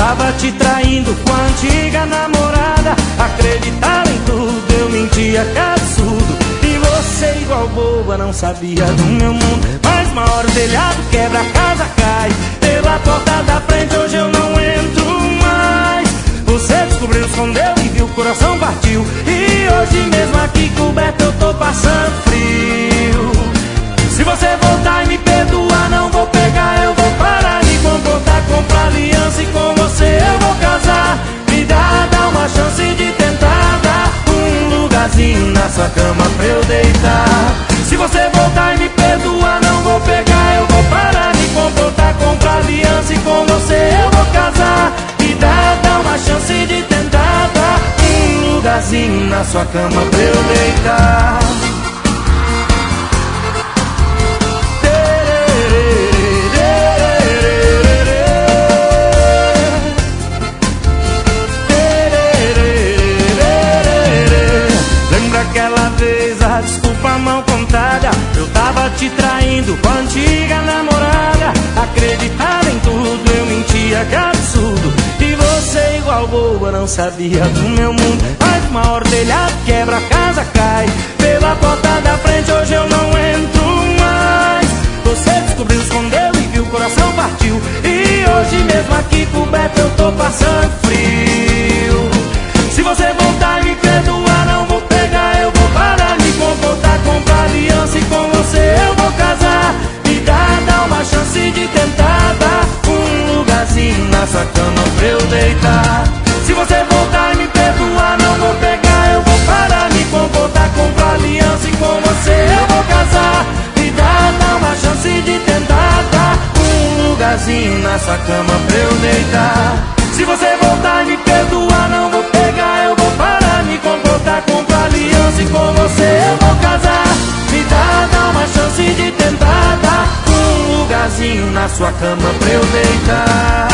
tava te traindo com a antiga namorada. Acreditava em tudo, eu mentia, que absurdo. E você igual boba não sabia do meu mundo. Mas uma hora o telhado quebra, a casa cai. Pela porta da frente hoje eu não entro mais. Você descobriu, escondeu e viu, o coração partiu. E hoje mesmo aqui coberto eu tô passando frio. Se você voltar e me perdoar, não vou pegar, eu vou parar, me comportar, comprar aliança e com você eu vou casar. Me dá uma chance de tentar dar um lugarzinho na sua cama pra eu deitar. Se você voltar e me perdoar, não vou pegar, eu vou parar, me comportar, comprar aliança e com você eu vou casar. Me dá uma chance de tentar dar um lugarzinho na sua cama pra eu deitar. Aquela vez a desculpa mal contada, eu tava te traindo com a antiga namorada. Acreditava em tudo, eu mentia, que absurdo. E você igual boba não sabia do meu mundo. Mas uma hora o telhado quebra, a casa cai. Pela porta da frente hoje eu não entro mais. Você descobriu, escondeu e viu, o coração partiu. E hoje mesmo aqui coberto eu tô passando frio. Se você voltar e me perdoar, não vou pegar, eu vou parar, me comportar, comprar aliança e com você eu vou casar. Me dá uma chance de tentar dar um lugarzinho na sua cama pra eu deitar. Se você voltar e me perdoar, não vou pegar, eu vou parar, me comportar, comprar aliança e com você eu vou casar. Me dá uma chance de tentar dar um lugarzinho na sua cama pra eu deitar. Se você voltar e me perdoar, não vou pegar, eu vou parar, me comportar, comprar aliança e com você eu vou casar. Me dá uma chance de tentar dar um lugarzinho na sua cama pra eu deitar.